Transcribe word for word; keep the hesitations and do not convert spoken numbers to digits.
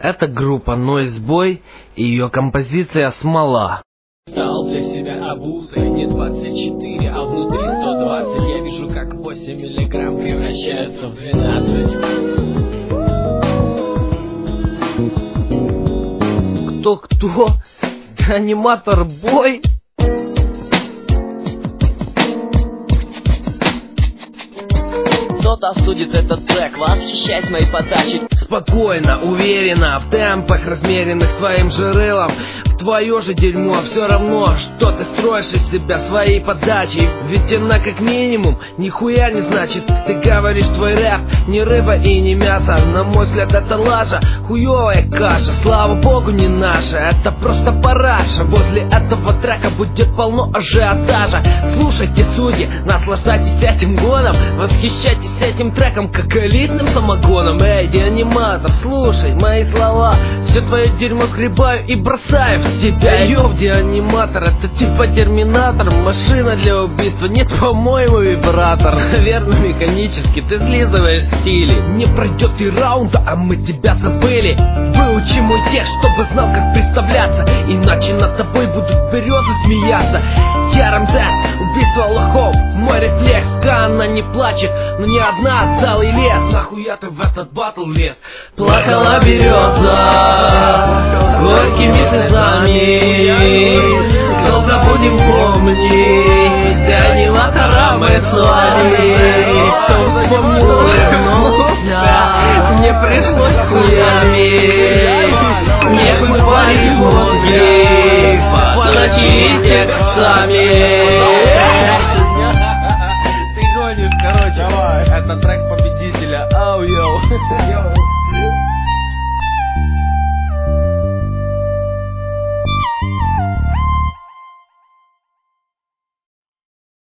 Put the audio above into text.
Это группа Noise Boy и ее композиция «Смола». Стал для себя обузой, не двадцать четыре, а внутри сто двадцать. Я вижу, как восемь миллиграмм превращаются в двенадцать. Кто-кто? Аниматор Бой? Кто-то осудит этот трек, восхищаясь моей подачей. Спокойно, уверенно, в темпах, размеренных твоим же рылом. В твое же дерьмо все равно, что ты строишь из себя своей подачей. Ведь она как минимум нихуя не значит. Ты говоришь, твой рэп не рыба и не мясо. На мой взгляд, это лажа, хуевая каша. Слава богу, не наша, это просто параша. Возле этого трека будет полно ажиотажа. Слушайте, судьи, наслаждайтесь этим гоном. Восхищайтесь этим треком, как элитным самогоном. Эй, аниматор, слушай мои слова. Все твое дерьмо сгребаю и бросаю в тебя. Ёбди, аниматор, это типа терминатор. Машина для убийства, нет, по-моему, вибратор. Наверное, механически ты слизываешь стили. Не пройдет и раунда, а мы тебя забыли. Выучи мой текст, чтобы знал, как представляться. Иначе над тобой будут березы смеяться. Я Рамзес, убийство лохов. Мой рефлекс, она не плачет, но не одна, целый лес. Нахуя ты в этот батл лез? Плакала береза горькими слезами. Долго будем помнить аниматора мы с вами. Кто вспомнил мне пришлось хуями. Не вымывали мозги по ночи текстами. Ты гонишь, короче. Давай. Это трек победителя. Ау, йоу.